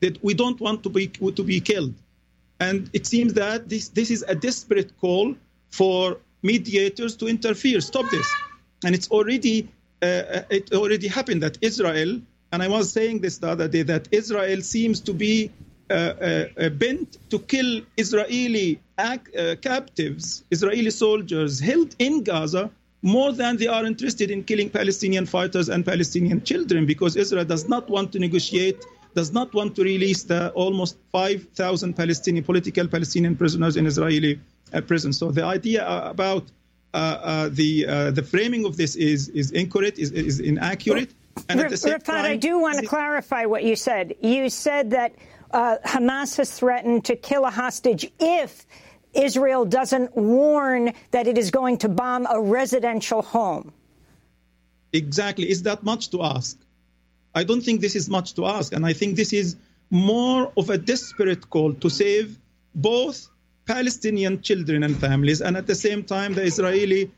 that we don't want to be killed. And it seems that this is a desperate call for mediators to interfere, stop this. And it already happened that Israel, and I was saying this the other day, that Israel seems to be bent to kill Israeli captives, Israeli soldiers held in Gaza, more than they are interested in killing Palestinian fighters and Palestinian children, because Israel does not want to negotiate, does not want to release the almost 5,000 political Palestinian prisoners in Israeli prisons. So the idea about the framing of this is incorrect, is inaccurate. And at the same Rafat, I do want to clarify what you said. You said that Hamas has threatened to kill a hostage if Israel doesn't warn that it is going to bomb a residential home. Exactly. Is that much to ask? I don't think this is much to ask. And I think this is more of a desperate call to save both Palestinian children and families, and at the same time, the Israeli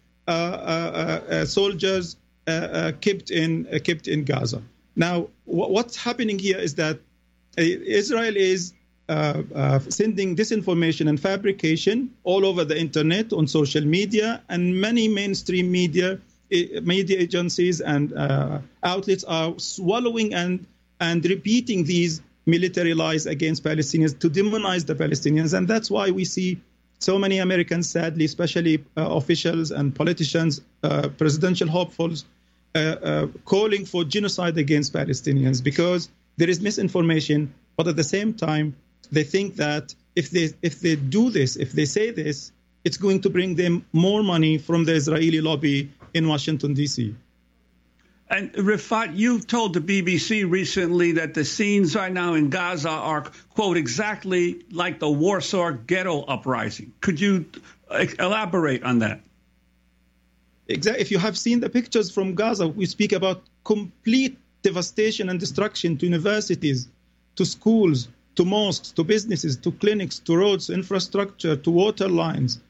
soldiers kept in Gaza. Now, what's happening here is that Israel is sending disinformation and fabrication all over the internet, on social media, and many mainstream media agencies and outlets are swallowing and repeating these military lies against Palestinians to demonize the Palestinians. And that's why we see so many Americans, sadly, especially officials and politicians, presidential hopefuls, calling for genocide against Palestinians, because there is misinformation. But at the same time, they think that if they do this, if they say this, it's going to bring them more money from the Israeli lobby in Washington, D.C. And Rafat, you told the BBC recently that the scenes right now in Gaza are, quote, exactly like the Warsaw Ghetto uprising. Could you elaborate on that? Exactly. If you have seen the pictures from Gaza, we speak about complete devastation and destruction to universities, to schools, to mosques, to businesses, to clinics, to roads, infrastructure, to water lines.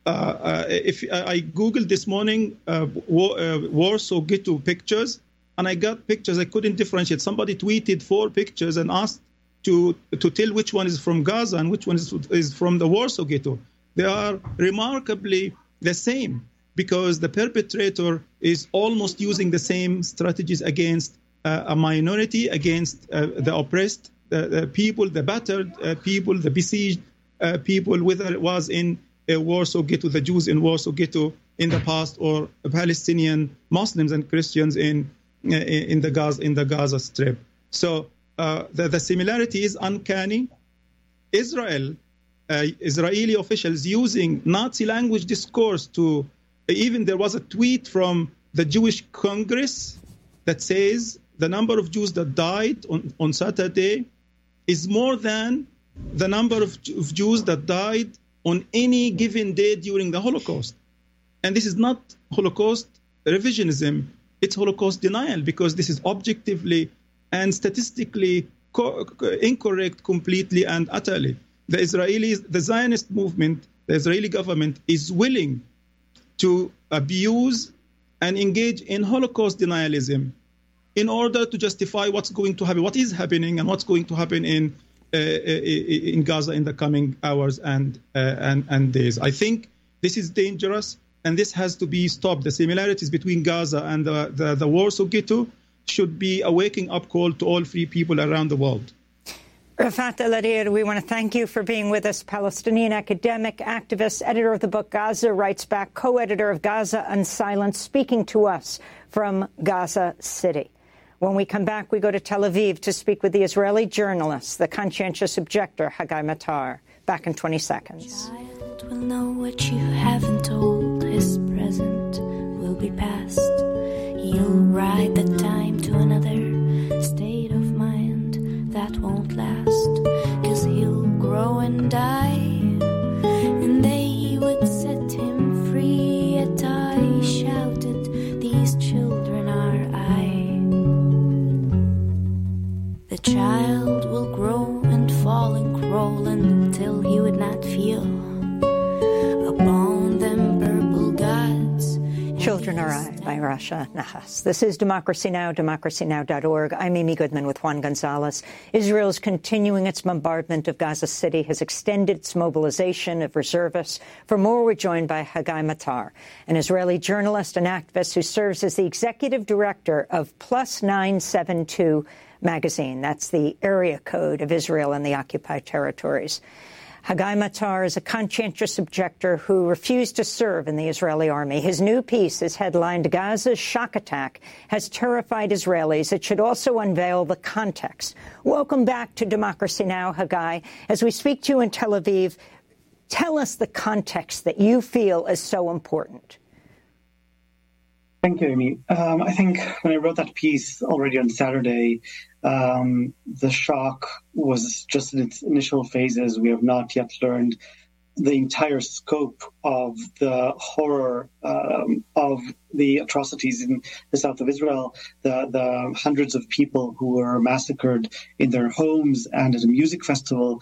If I Googled this morning Warsaw Ghetto pictures, and I got pictures I couldn't differentiate. Somebody tweeted 4 pictures and asked to tell which one is from Gaza and which one is from the Warsaw Ghetto. They are remarkably the same, because the perpetrator is almost using the same strategies against a minority, against the oppressed the people, the battered people, the besieged people, whether it was in Warsaw Ghetto, the Jews in Warsaw Ghetto in the past, or Palestinian Muslims and Christians in the Gaza Strip. So the similarity is uncanny. Israeli officials using Nazi language discourse to, even there was a tweet from the Jewish Congress that says the number of Jews that died on Saturday is more than the number of Jews that died on any given day during the Holocaust. And this is not Holocaust revisionism, it's Holocaust denial, because this is objectively and statistically incorrect completely and utterly. The Zionist movement, the Israeli government is willing to abuse and engage in Holocaust denialism in order to justify what's going to happen, what is happening, and what's going to happen in Gaza in the coming hours and days. I think this is dangerous, and this has to be stopped. The similarities between Gaza and the Warsaw Ghetto should be a waking up call to all free people around the world. Rafat El-Harir, we want to thank you for being with us. Palestinian academic, activist, editor of the book Gaza Writes Back, co-editor of Gaza Unsilenced, speaking to us from Gaza City. When we come back, we go to Tel Aviv to speak with the Israeli journalist, the conscientious objector, Haggai Matar. Back in 20 seconds. Child will know what you haven't told. His present will be past. He'll ride the time to another state of mind that won't last. 'Cause he'll grow and die, and they would set him free. Yet I shouted, these children are I. The child will grow and fall and crawl until he would not feel upon them purple gods. Children NRI by Rasha Nahas. This is Democracy Now!, democracynow.org. I'm Amy Goodman with Juan Gonzalez. Israel's continuing its bombardment of Gaza City has extended its mobilization of reservists. For more, we're joined by Hagai Matar, an Israeli journalist and activist who serves as the executive director of Plus 972 magazine. That's the area code of Israel in the occupied territories. Hagai Matar is a conscientious objector who refused to serve in the Israeli army. His new piece is headlined, "Gaza's shock attack has terrified Israelis. It should also unveil the context." Welcome back to Democracy Now!, Hagai. As we speak to you in Tel Aviv, tell us the context that you feel is so important. Thank you, Amy. I think when I wrote that piece already on Saturday, the shock was just in its initial phases. We have not yet learned the entire scope of the horror of the atrocities in the south of Israel, the hundreds of people who were massacred in their homes and at a music festival,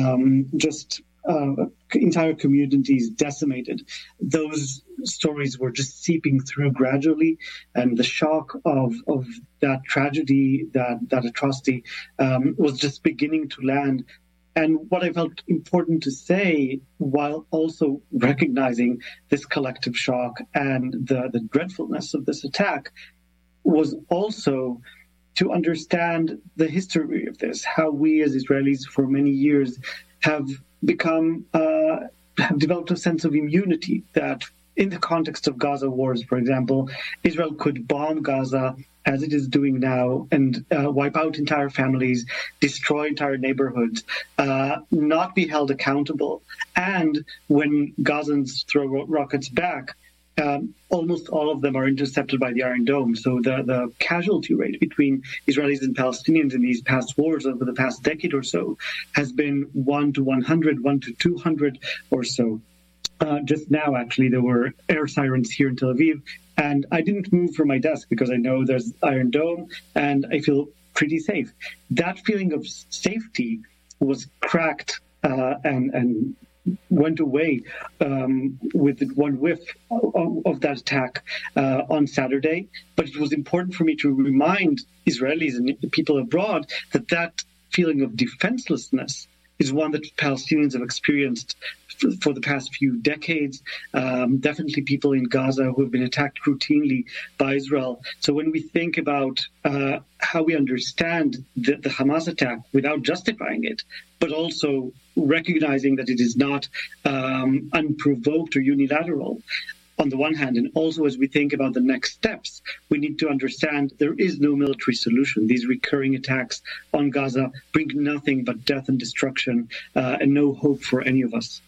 entire communities decimated. Those stories were just seeping through gradually, and the shock of that tragedy, that atrocity, was just beginning to land. And what I felt important to say, while also recognizing this collective shock and the dreadfulness of this attack, was also to understand the history of this, how we as Israelis for many years have developed a sense of immunity, that in the context of Gaza wars, for example, Israel could bomb Gaza as it is doing now and wipe out entire families, destroy entire neighborhoods, not be held accountable. And when Gazans throw rockets back, almost all of them are intercepted by the Iron Dome. So the casualty rate between Israelis and Palestinians in these past wars over the past decade or so has been 1 to 100, 1 to 200 or so. Just now, actually, there were air sirens here in Tel Aviv, and I didn't move from my desk because I know there's Iron Dome, and I feel pretty safe. That feeling of safety was cracked and went away with one whiff of that attack on Saturday. But it was important for me to remind Israelis and people abroad that feeling of defenselessness is one that Palestinians have experienced for the past few decades. Definitely people in Gaza who have been attacked routinely by Israel. So when we think about how we understand the Hamas attack without justifying it, but also recognizing that it is not unprovoked or unilateral, on the one hand, and also as we think about the next steps, we need to understand there is no military solution. These recurring attacks on Gaza bring nothing but death and destruction and no hope for any of us.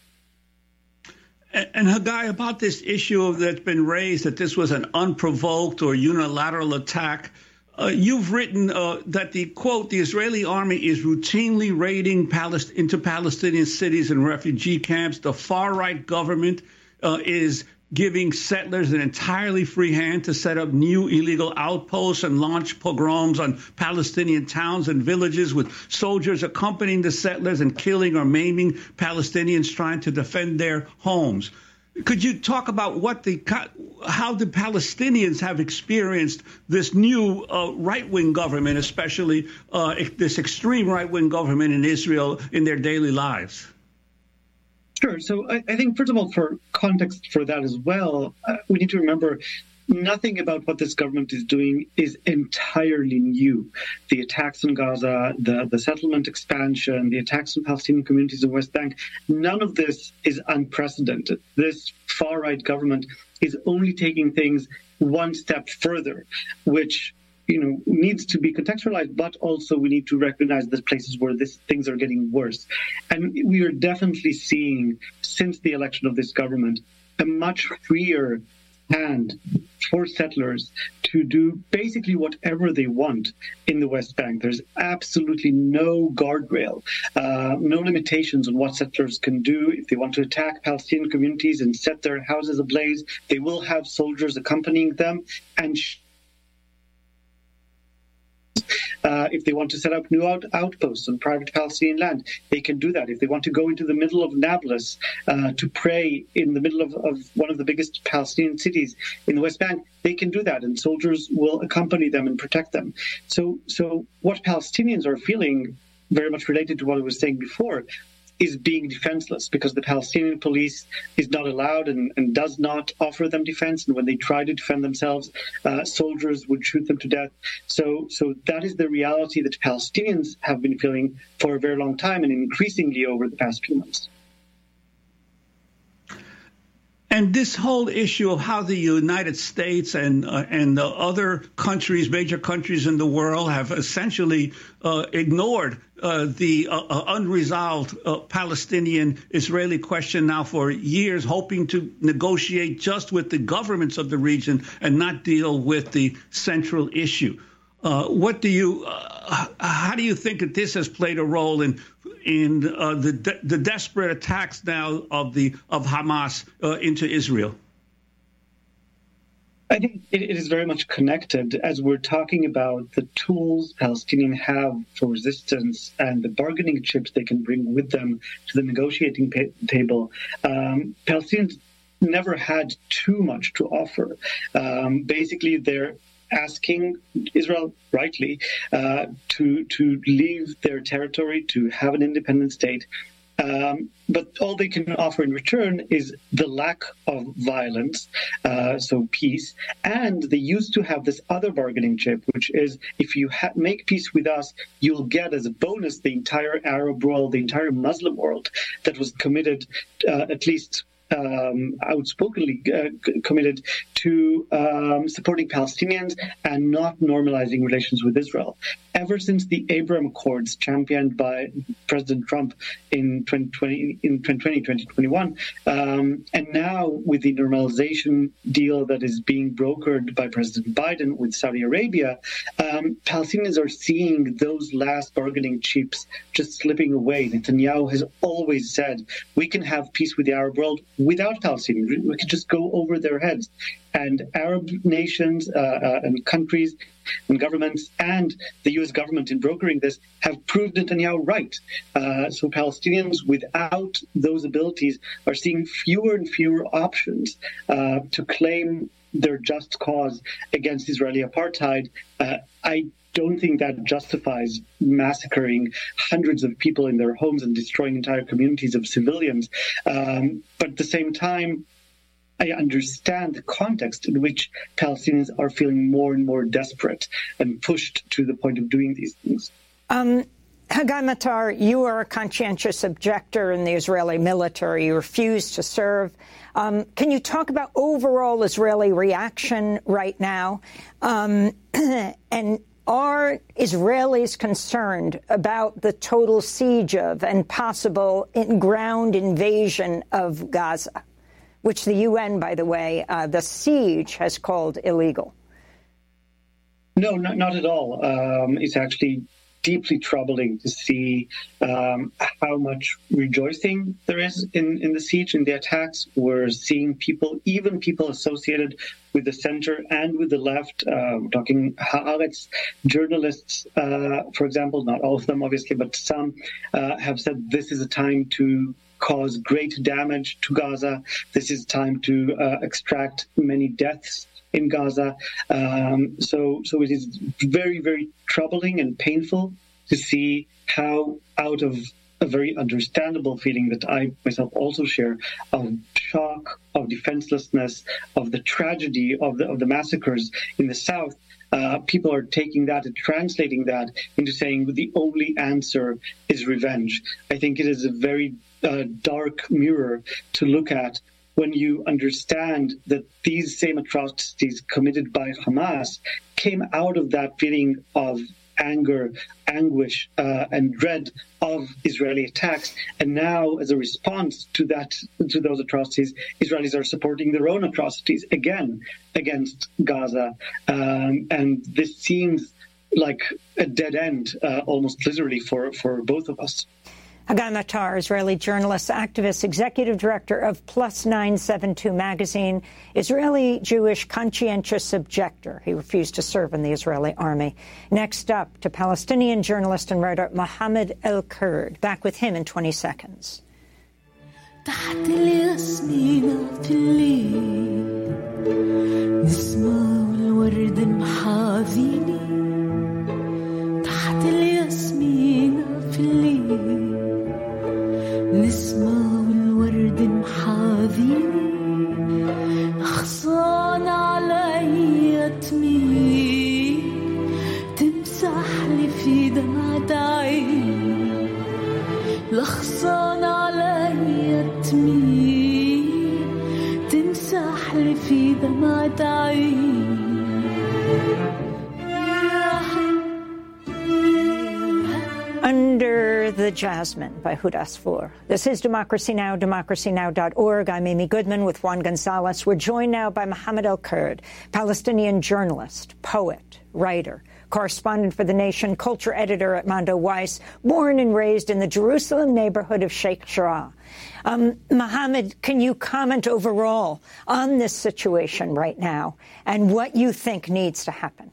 And Hagai, about this issue that's been raised, that this was an unprovoked or unilateral attack, you've written that the, quote, the Israeli army is routinely raiding into Palestinian cities and refugee camps. The far-right government is giving settlers an entirely free hand to set up new illegal outposts and launch pogroms on Palestinian towns and villages, with soldiers accompanying the settlers and killing or maiming Palestinians trying to defend their homes. Could you talk about how the Palestinians have experienced this new right-wing government, especially this extreme right-wing government in Israel, in their daily lives? Sure. So I think, first of all, for context for that as well, we need to remember nothing about what this government is doing is entirely new. The attacks on Gaza, the settlement expansion, the attacks on Palestinian communities in the West Bank, none of this is unprecedented. This far-right government is only taking things one step further, which needs to be contextualized, but also we need to recognize the places where things are getting worse. And we are definitely seeing, since the election of this government, a much freer hand for settlers to do basically whatever they want in the West Bank. There's absolutely no guardrail, no limitations on what settlers can do. If they want to attack Palestinian communities and set their houses ablaze, they will have soldiers accompanying them and If they want to set up new outposts on private Palestinian land, they can do that. If they want to go into the middle of Nablus to pray in the middle of one of the biggest Palestinian cities in the West Bank, they can do that, and soldiers will accompany them and protect them. So what Palestinians are feeling, very much related to what I was saying before, is being defenseless, because the Palestinian police is not allowed and does not offer them defense. And when they try to defend themselves, soldiers would shoot them to death. So that is the reality that Palestinians have been feeling for a very long time, and increasingly over the past few months. And this whole issue of how the United States and the other countries, major countries in the world, have essentially ignored the unresolved Palestinian-Israeli question now for years, hoping to negotiate just with the governments of the region and not deal with the central issue. How do you think that this has played a role in the desperate attacks now of Hamas into Israel? I think it is very much connected, as we're talking about the tools Palestinians have for resistance and the bargaining chips they can bring with them to the negotiating table. Palestinians never had too much to offer. Basically, they're asking Israel, rightly, to leave their territory, to have an independent state. But all they can offer in return is the lack of violence, so peace. And they used to have this other bargaining chip, which is if you make peace with us, you'll get as a bonus the entire Arab world, the entire Muslim world that was committed, at least outspokenly committed to supporting Palestinians and not normalizing relations with Israel. Ever since the Abraham Accords, championed by President Trump in 2021, and now with the normalization deal that is being brokered by President Biden with Saudi Arabia, Palestinians are seeing those last bargaining chips just slipping away. Netanyahu has always said, we can have peace with the Arab world without Palestinians. We can just go over their heads. And Arab nations and countries and governments and the U.S. government in brokering this have proved Netanyahu right. So Palestinians without those abilities are seeing fewer and fewer options to claim their just cause against Israeli apartheid. I don't think that justifies massacring hundreds of people in their homes and destroying entire communities of civilians. But at the same time, I understand the context in which Palestinians are feeling more and more desperate and pushed to the point of doing these things. Haggai Matar, you are a conscientious objector in the Israeli military. You refuse to serve. Can you talk about overall Israeli reaction right now? And are Israelis concerned about the total siege of and possible ground invasion of Gaza, which the UN, by the way, the siege has called illegal? No, not at all. It's actually deeply troubling to see how much rejoicing there is in the siege, in the attacks. We're seeing people, even people associated with the center and with the left, we're talking Haaretz journalists, for example, not all of them, obviously, but some have said this is a time to cause great damage to Gaza. This is time to extract many deaths in Gaza. So it is very, very troubling and painful to see how, out of a very understandable feeling that I myself also share, of shock, of defenselessness, of the tragedy of the massacres in the south, people are taking that and translating that into saying the only answer is revenge. I think it is a very dark mirror to look at when you understand that these same atrocities committed by Hamas came out of that feeling of anger, anguish, and dread of Israeli attacks. And now, as a response to those atrocities, Israelis are supporting their own atrocities again against Gaza. And this seems like a dead end, almost literally, for both of us. Hagan Attar, Israeli journalist, activist, executive director of Plus 972 magazine, Israeli Jewish conscientious objector. He refused to serve in the Israeli army. Next up, to Palestinian journalist and writer Mohammed El-Kurd. Back with him in 20 seconds. تحت الياسمين في الليل نسمة والورد محاذيني تحت الياسمين في الليل نسمة والورد محاذيني أخصان علي تميل تمسح لي في دمعة عيني لخصان علي تميل تمسح لي في دمعة عيني Under the Jasmine by Hood Asfour. This is Democracy Now!, democracynow.org. I'm Amy Goodman with Juan Gonzalez. We're joined now by Mohammed El-Kurd, Palestinian journalist, poet, writer, correspondent for The Nation, culture editor at Mondo Weiss, born and raised in the Jerusalem neighborhood of Sheikh Jarrah. Mohammed, can you comment overall on this situation right now and what you think needs to happen?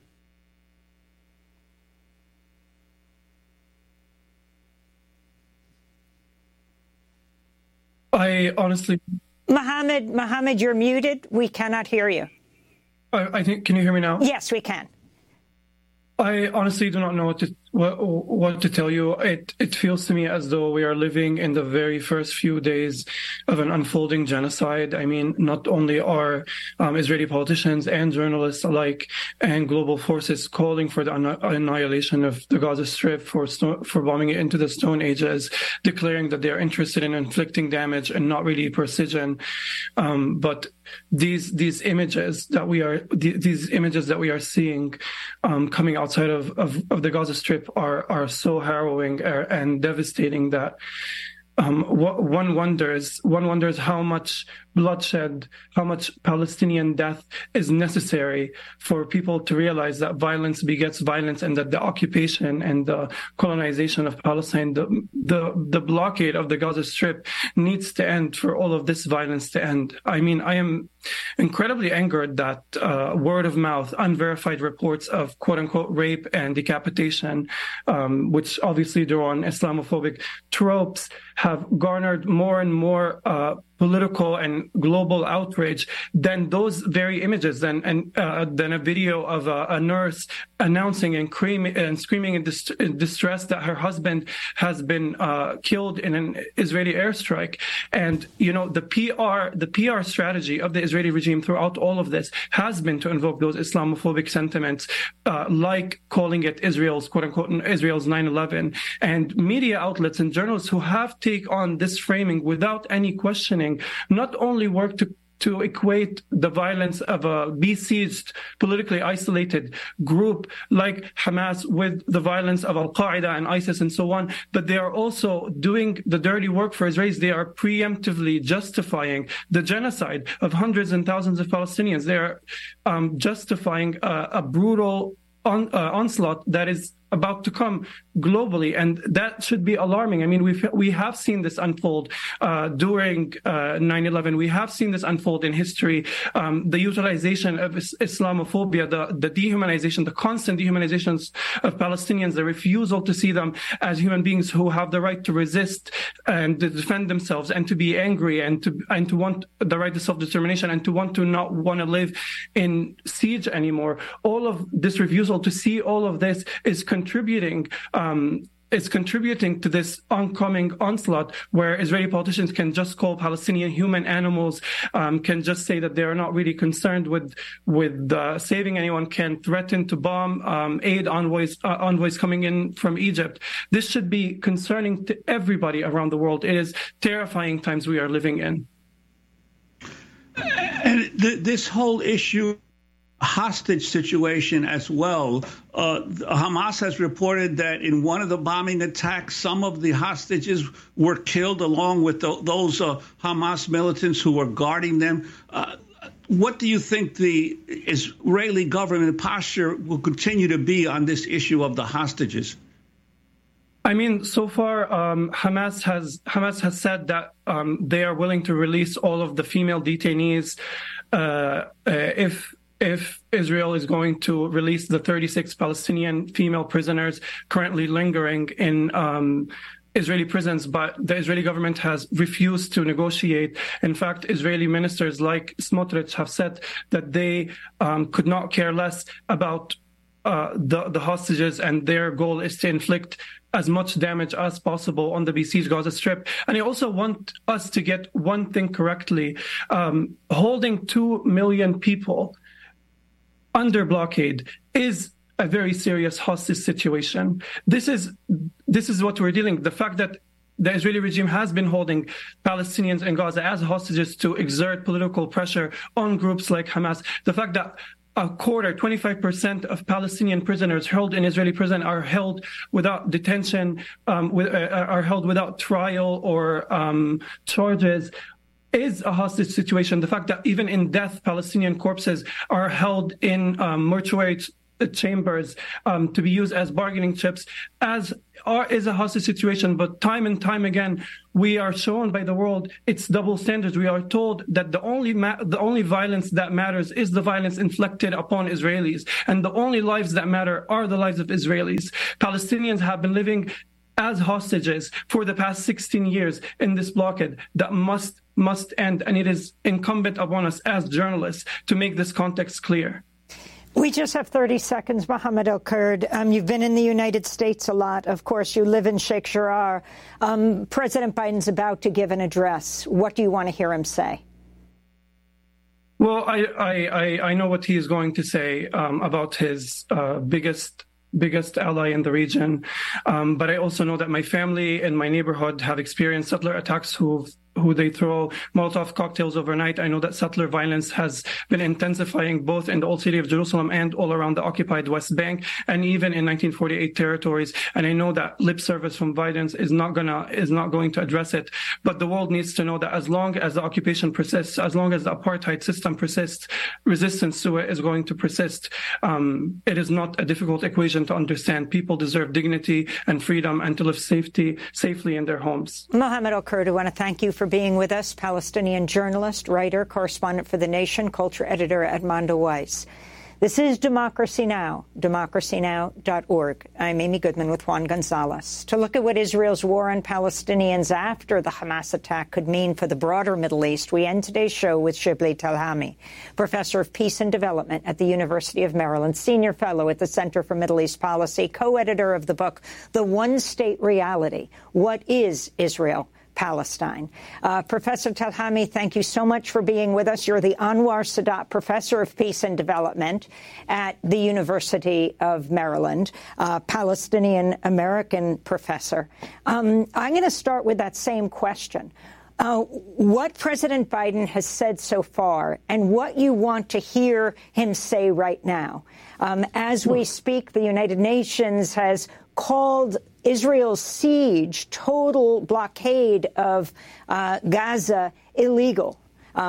I honestly... Mohammed, you're muted. We cannot hear you. I think, can you hear me now? Yes, we can. I honestly do not know what to tell you. It feels to me as though we are living in the very first few days of an unfolding genocide. I mean, not only are Israeli politicians and journalists alike and global forces calling for the annihilation of the Gaza Strip, for bombing it into the Stone Ages, declaring that they are interested in inflicting damage and not really precision, but these images that we are seeing coming outside of the Gaza Strip are so harrowing and devastating that one wonders how much bloodshed, how much Palestinian death is necessary for people to realize that violence begets violence, and that the occupation and the colonization of Palestine, the blockade of the Gaza Strip needs to end for all of this violence to end. I mean, I am incredibly angered that word of mouth, unverified reports of quote unquote rape and decapitation, which obviously draw on Islamophobic tropes, have garnered more and more political and global outrage than those very images, than a video of a nurse announcing and screaming in distress that her husband has been killed in an Israeli airstrike. And you know, the PR strategy of the Israeli regime throughout all of this has been to invoke those Islamophobic sentiments, like calling it Israel's quote unquote Israel's 9/11, and media outlets and journalists who have taken on this framing without any questioning not only work to equate the violence of a besieged, politically isolated group like Hamas with the violence of Al-Qaeda and ISIS and so on, but they are also doing the dirty work for Israelis. They are preemptively justifying the genocide of hundreds and thousands of Palestinians. They are justifying a brutal onslaught that is about to come globally, and that should be alarming. I mean, we have seen this unfold during 9/11. We have seen this unfold in history. The utilization of Islamophobia, the dehumanization, the constant dehumanizations of Palestinians, the refusal to see them as human beings who have the right to resist and to defend themselves and to be angry and to want the right to self-determination and to not want to live in siege anymore. All of this refusal to see all of this is contributing to this oncoming onslaught, where Israeli politicians can just call Palestinian human animals, can just say that they are not really concerned with saving anyone, can threaten to bomb aid envoys coming in from Egypt. This should be concerning to everybody around the world. It is terrifying times we are living in. And this whole issue, hostage situation as well. Hamas has reported that in one of the bombing attacks, some of the hostages were killed along with those Hamas militants who were guarding them. What do you think the Israeli government posture will continue to be on this issue of the hostages? I mean, so far, Hamas has said that they are willing to release all of the female detainees if Israel is going to release the 36 Palestinian female prisoners currently lingering in Israeli prisons, but the Israeli government has refused to negotiate. In fact, Israeli ministers like Smotrich have said that they could not care less about the hostages, and their goal is to inflict as much damage as possible on the besieged Gaza Strip. And I also want us to get one thing correctly. Holding 2 million people under blockade is a very serious hostage situation. This is what we're dealing with. The fact that the Israeli regime has been holding Palestinians in Gaza as hostages to exert political pressure on groups like Hamas. The fact that 25% of Palestinian prisoners held in Israeli prison are held without detention, are held without trial or charges, is a hostage situation. The fact that even in death, Palestinian corpses are held in mortuary chambers to be used as bargaining chips is a hostage situation. But time and time again, we are shown by the world its double standards. We are told that the only violence that matters is the violence inflicted upon Israelis, and the only lives that matter are the lives of Israelis. Palestinians have been living as hostages for the past 16 years in this blockade that must end, and it is incumbent upon us as journalists to make this context clear. We just have 30 seconds, Mohammed El-Kurd. You've been in the United States a lot. Of course, you live in Sheikh Jarrah. President Biden's about to give an address. What do you want to hear him say? Well, I know what he is going to say about his biggest ally in the region. But I also know that my family and my neighborhood have experienced settler attacks who they throw Molotov cocktails overnight. I know that settler violence has been intensifying both in the old city of Jerusalem and all around the occupied West Bank, and even in 1948 territories. And I know that lip service from Biden is not going to address it. But the world needs to know that as long as the occupation persists, as long as the apartheid system persists, resistance to it is going to persist. It is not a difficult equation to understand. People deserve dignity and freedom and to live safely in their homes. Mohammed El-Kurd, I want to thank you for being with us. Palestinian journalist, writer, correspondent for The Nation, culture editor at Mondo Weiss. This is Democracy Now!, democracynow.org. I'm Amy Goodman with Juan Gonzalez. To look at what Israel's war on Palestinians after the Hamas attack could mean for the broader Middle East, we end today's show with Shibli Talhami, professor of peace and development at the University of Maryland, senior fellow at the Center for Middle East Policy, co-editor of the book, The One-State Reality: What is Israel? Palestine. Professor Talhami, thank you so much for being with us. You're the Anwar Sadat Professor of Peace and Development at the University of Maryland, Palestinian-American professor. I'm going to start with that same question. What President Biden has said so far and what you want to hear him say right now. As we speak, the United Nations has called Israel's siege, total blockade of Gaza, illegal.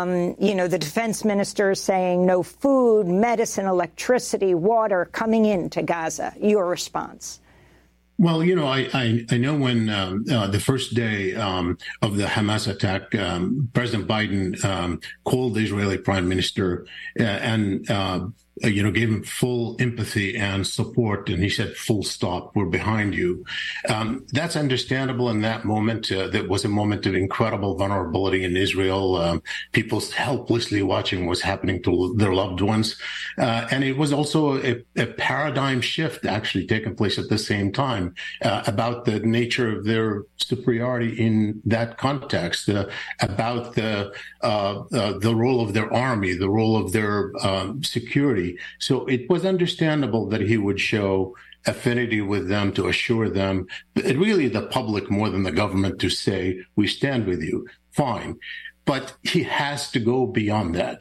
The defense minister is saying no food, medicine, electricity, water coming into Gaza. Your response? Well, I know when the first day of the Hamas attack, President Biden called the Israeli prime minister and gave him full empathy and support. And he said, full stop, we're behind you. That's understandable in that moment. That was a moment of incredible vulnerability in Israel. People helplessly watching what's happening to their loved ones. And it was also a paradigm shift actually taking place at the same time about the nature of their superiority in that context, about the role of their army, the role of their security. So it was understandable that he would show affinity with them to assure them, really the public more than the government, to say, we stand with you. Fine. But he has to go beyond that.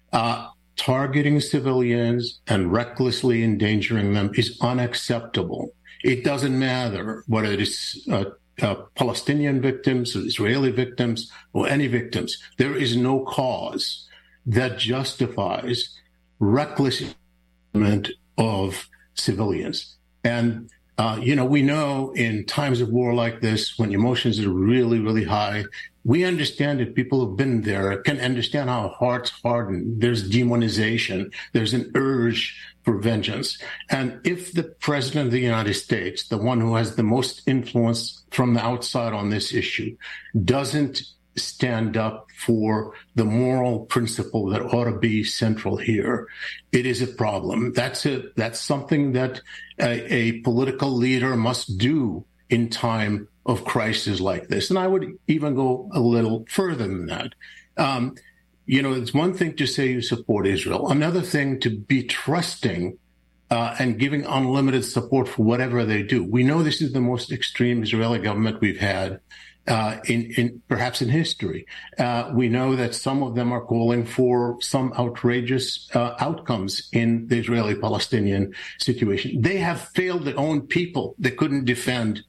Targeting civilians and recklessly endangering them is unacceptable. It doesn't matter whether it is Palestinian victims, Israeli victims, or any victims. There is no cause that justifies reckless treatment of civilians. And We know in times of war like this, when emotions are really, really high, we understand that people who've been there can understand how hearts harden. There's demonization. There's an urge for vengeance. And if the president of the United States, the one who has the most influence from the outside on this issue, doesn't stand up for the moral principle that ought to be central here, it is a problem. That's something that a political leader must do in time of crisis like this. And I would even go a little further than that. It's one thing to say you support Israel, another thing to be trusting and giving unlimited support for whatever they do. We know this is the most extreme Israeli government we've had perhaps in history. We know that some of them are calling for some outrageous outcomes in the Israeli-Palestinian situation. They have failed their own people. They couldn't defend,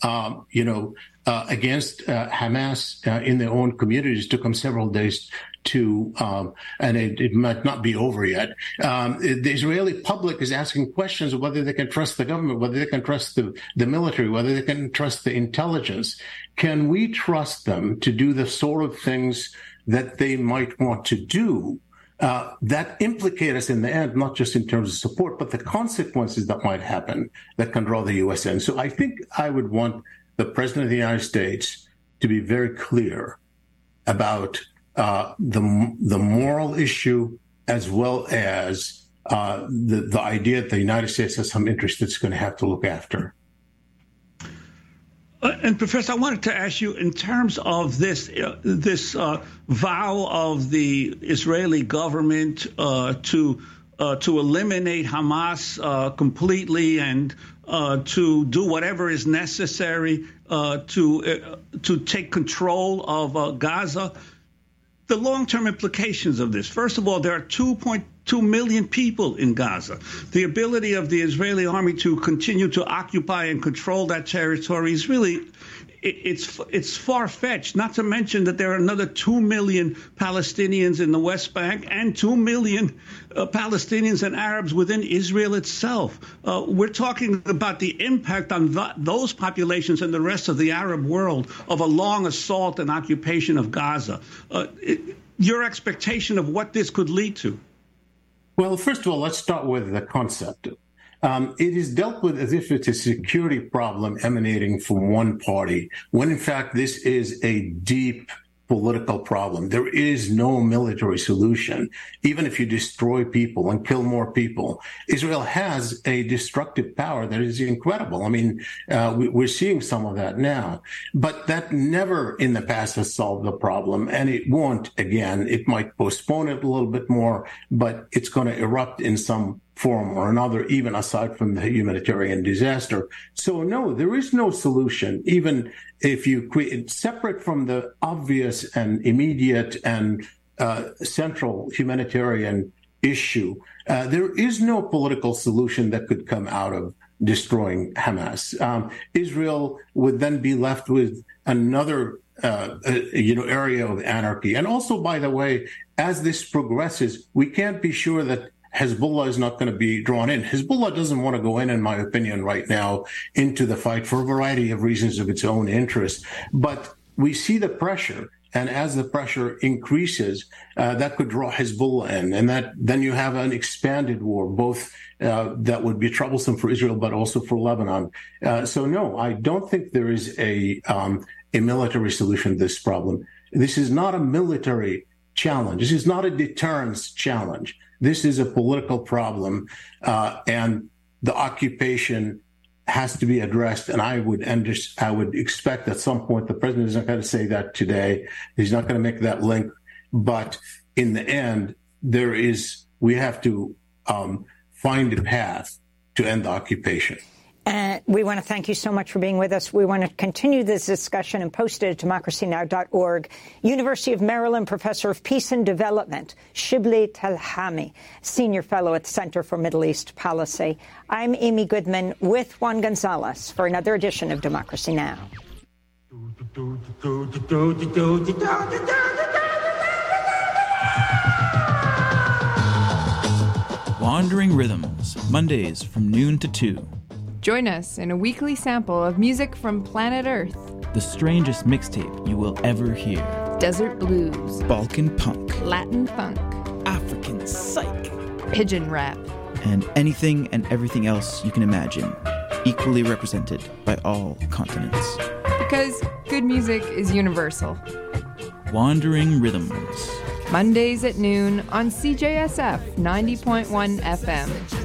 against Hamas in their own communities. It took them several days to, and it might not be over yet. The Israeli public is asking questions of whether they can trust the government, whether they can trust the military, whether they can trust the intelligence. Can we trust them to do the sort of things that they might want to do that implicate us in the end, not just in terms of support, but the consequences that might happen that can draw the U.S. in? So I think I would want the President of the United States to be very clear about the moral issue, as well as the idea that the United States has some interest it's going to have to look after. And Professor, I wanted to ask you, in terms of this vow of the Israeli government to eliminate Hamas completely and to do whatever is necessary to take control of Gaza. The long-term implications of this. First of all, there are 2.2 million people in Gaza. The ability of the Israeli army to continue to occupy and control that territory is really, it's far-fetched, not to mention that there are another 2 million Palestinians in the West Bank and 2 million Palestinians and Arabs within Israel itself. We're talking about the impact on those populations and the rest of the Arab world of a long assault and occupation of Gaza. Your expectation of what this could lead to? Well, first of all, let's start with the concept. It is dealt with as if it's a security problem emanating from one party, when in fact this is a deep political problem. There is no military solution. Even if you destroy people and kill more people, Israel has a destructive power that is incredible. I mean, we're seeing some of that now, but that never in the past has solved the problem, and it won't again. It might postpone it a little bit more, but it's going to erupt in some form or another, even aside from the humanitarian disaster. So no, there is no solution, even if you create separate from the obvious and immediate and central humanitarian issue. There is no political solution that could come out of destroying Hamas. Israel would then be left with another area of anarchy. And also, by the way, as this progresses, we can't be sure that Hezbollah is not going to be drawn in. Hezbollah doesn't want to go in my opinion, right now into the fight for a variety of reasons of its own interest. But we see the pressure, and as the pressure increases, that could draw Hezbollah in, and then you have an expanded war, both that would be troublesome for Israel, but also for Lebanon. So no, I don't think there is a military solution to this problem. This is not a military challenge. This is not a deterrence challenge. This is a political problem, and the occupation has to be addressed. And I would expect at some point, the president is not going to say that today. He's not going to make that link. But in the end, we have to find a path to end the occupation. We want to thank you so much for being with us. We want to continue this discussion and post it at democracynow.org. University of Maryland Professor of Peace and Development, Shibli Telhami, Senior Fellow at the Center for Middle East Policy. I'm Amy Goodman with Juan Gonzalez for another edition of Democracy Now! Wandering Rhythms, Mondays from noon to 2. Join us in a weekly sample of music from planet Earth. The strangest mixtape you will ever hear. Desert blues. Balkan punk. Latin funk. African psych. Pigeon rap. And anything and everything else you can imagine. Equally represented by all continents. Because good music is universal. Wandering Rhythms. Mondays at noon on CJSF 90.1 FM.